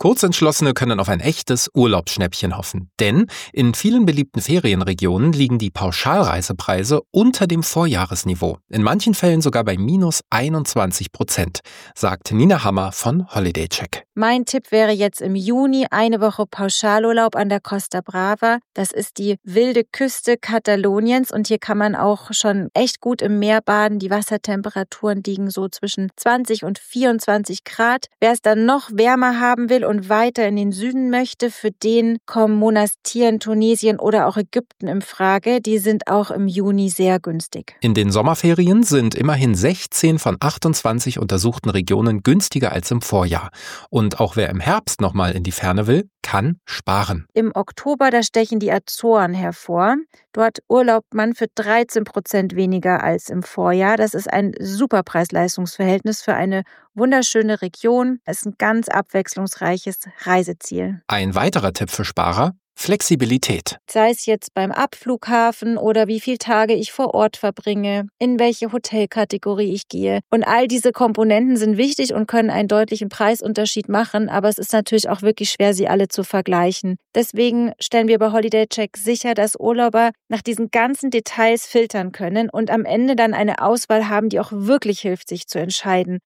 Kurzentschlossene können auf ein echtes Urlaubsschnäppchen hoffen. Denn in vielen beliebten Ferienregionen liegen die Pauschalreisepreise unter dem Vorjahresniveau. In manchen Fällen sogar bei -21%, sagt Nina Hammer von HolidayCheck. Mein Tipp wäre jetzt im Juni eine Woche Pauschalurlaub an der Costa Brava. Das ist die wilde Küste Kataloniens und hier kann man auch schon echt gut im Meer baden. Die Wassertemperaturen liegen so zwischen 20 und 24 Grad. Wer es dann noch wärmer haben will und weiter in den Süden möchte, für den kommen Monastir in Tunesien oder auch Ägypten in Frage. Die sind auch im Juni sehr günstig. In den Sommerferien sind immerhin 16 von 28 untersuchten Regionen günstiger als im Vorjahr. Und auch wer im Herbst nochmal in die Ferne will, kann sparen. Im Oktober, da stechen die Azoren hervor. Dort urlaubt man für 13% weniger als im Vorjahr. Das ist ein super Preis-Leistungs-Verhältnis für eine wunderschöne Region. Es ist ein ganz abwechslungsreiches Reiseziel. Ein weiterer Tipp für Sparer: Flexibilität. Sei es jetzt beim Abflughafen oder wie viele Tage ich vor Ort verbringe, in welche Hotelkategorie ich gehe. Und all diese Komponenten sind wichtig und können einen deutlichen Preisunterschied machen, aber es ist natürlich auch wirklich schwer, sie alle zu vergleichen. Deswegen stellen wir bei HolidayCheck sicher, dass Urlauber nach diesen ganzen Details filtern können und am Ende dann eine Auswahl haben, die auch wirklich hilft, sich zu entscheiden.